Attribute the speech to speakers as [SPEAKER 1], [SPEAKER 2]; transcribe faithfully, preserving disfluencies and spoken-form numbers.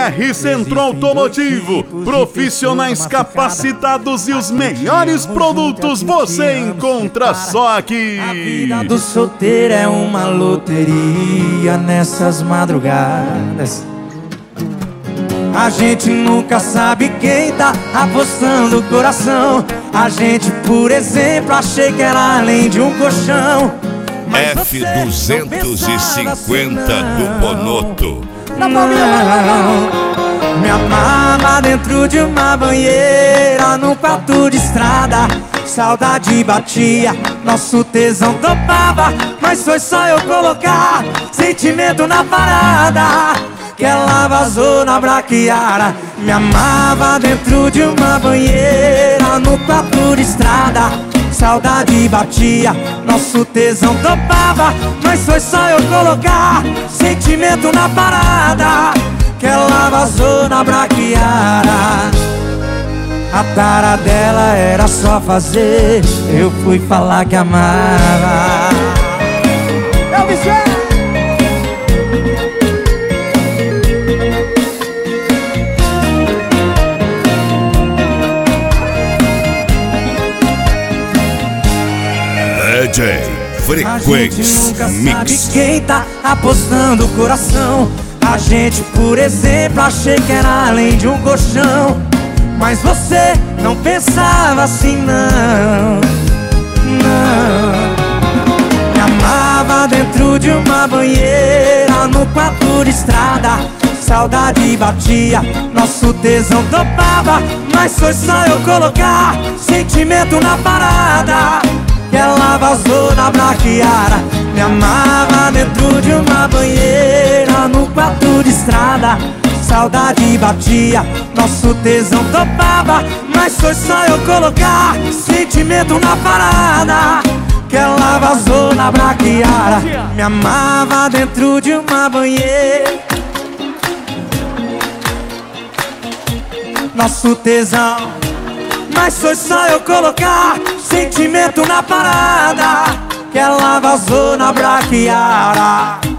[SPEAKER 1] R Centro Automotivo, profissionais capacitados e os melhores produtos você encontra só aqui.
[SPEAKER 2] A vida do solteiro é uma loteria nessas madrugadas. A gente nunca sabe quem tá apostando o coração. A gente, por exemplo, achei que era além de um colchão.
[SPEAKER 3] F duzentos e cinquenta do Bonoto.
[SPEAKER 2] Não, me amava dentro de uma banheira, num quarto de estrada. Saudade batia, nosso tesão topava. Mas foi só eu colocar sentimento na parada que ela vazou na braquiara. Me amava dentro de uma banheira, no quarto de estrada. Saudade batia, nosso tesão topava. Mas foi só eu colocar sentimento na parada que ela vazou na braquiara. A tara dela era só fazer, eu fui falar que amava. Eu me
[SPEAKER 3] D J Frequência Mix.
[SPEAKER 2] Sabe quem tá apostando o coração. A gente, por exemplo, achei que era além de um colchão. Mas você não pensava assim, não. Não. Me amava dentro de uma banheira, no quarto de estrada. Saudade batia, nosso tesão topava. Mas foi só eu colocar sentimento na parada que ela vazou na braquiara. Me amava dentro de uma banheira, no quarto de estrada. Saudade batia, nosso tesão topava. Mas foi só eu colocar sentimento na parada que ela vazou na braquiara. Me amava dentro de uma banheira, nosso tesão. Mas foi só eu colocar sentimento na parada que ela vazou na braquiara.